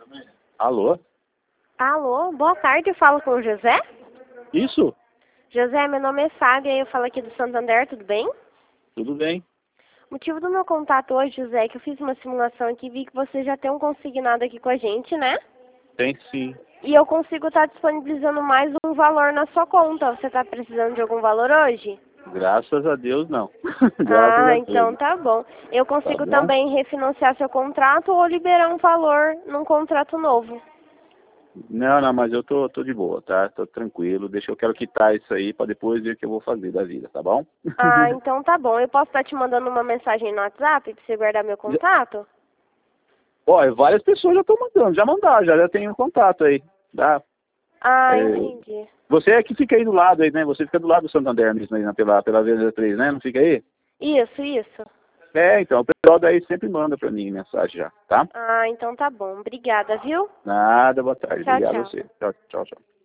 Alô? Alô, boa tarde, eu falo com o José? Isso? José, meu nome é Fábia, eu falo aqui do Santander, tudo bem? Tudo bem? O motivo do meu contato hoje, José, é que eu fiz uma simulação aqui e vi que você já tem um consignado aqui com a gente, né? Tem sim. E eu consigo estar disponibilizando mais um valor na sua conta. Você está precisando de algum valor hoje? Graças a Deus, não. Graças Ah, a Deus. então tá bom. Eu Tá consigo bom? também refinanciar seu contrato ou liberar um valor num contrato novo. Não, mas eu tô de boa, tá? Tô tranquilo. Deixa eu quero quitar isso aí pra depois ver o que eu vou fazer da vida, tá bom? Ah, então tá bom. Eu posso estar te mandando uma mensagem no WhatsApp pra você guardar meu contato? Ó, várias pessoas já estão mandando, já mandaram, já tenho contato aí, tá? Ah, É, entendi. você é que fica aí do lado aí, né? Você fica do lado do Santander mesmo aí, né? pela Avenida 3, né? Não fica aí? Isso. É, então, o pessoal daí sempre manda pra mim mensagem já, tá? Ah, então tá bom. Obrigada, viu? Nada, boa tarde. Tchau, Obrigado a tchau. você. Tchau, tchau, tchau.